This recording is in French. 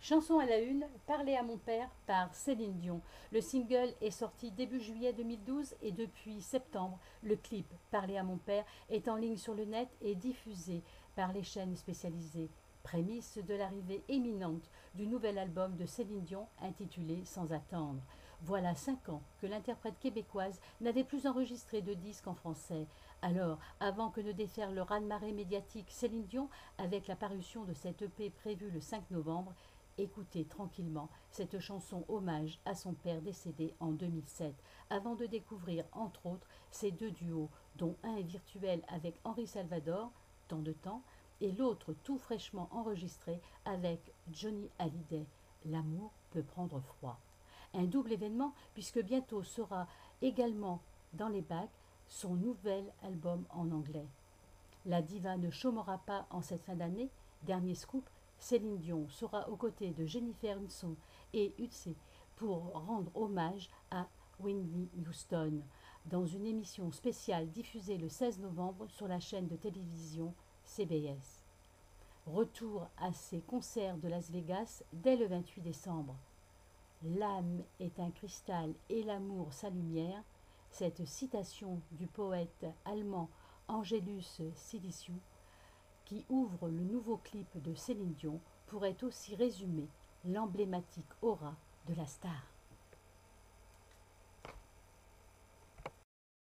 Chanson à la une, Parler à mon père par Céline Dion. Le single est sorti début juillet 2012 et depuis septembre, le clip Parler à mon père est en ligne sur le net et diffusé par les chaînes spécialisées. Prémisse de l'arrivée imminente du nouvel album de Céline Dion intitulé Sans attendre. Voilà 5 ans que l'interprète québécoise n'avait plus enregistré de disque en français. Alors, avant que ne déferle le raz-de-marée médiatique Céline Dion, avec la parution de cette EP prévue le 5 novembre, écoutez tranquillement cette chanson hommage à son père décédé en 2007, avant de découvrir entre autres ces deux duos, dont un est virtuel avec Henri Salvador, Tant de temps, et l'autre tout fraîchement enregistré avec Johnny Hallyday, L'amour peut prendre froid. Un double événement puisque bientôt sera également dans les bacs son nouvel album en anglais. La diva ne chômera pas en cette fin d'année. Dernier scoop, Céline Dion sera aux côtés de Jennifer Hudson et Utsé pour rendre hommage à Whitney Houston dans une émission spéciale diffusée le 16 novembre sur la chaîne de télévision CBS. Retour à ses concerts de Las Vegas dès le 28 décembre. L'âme est un cristal et l'amour sa lumière. Cette citation du poète allemand Angelus Silesius, qui ouvre le nouveau clip de Céline Dion, pourrait aussi résumer l'emblématique aura de la star.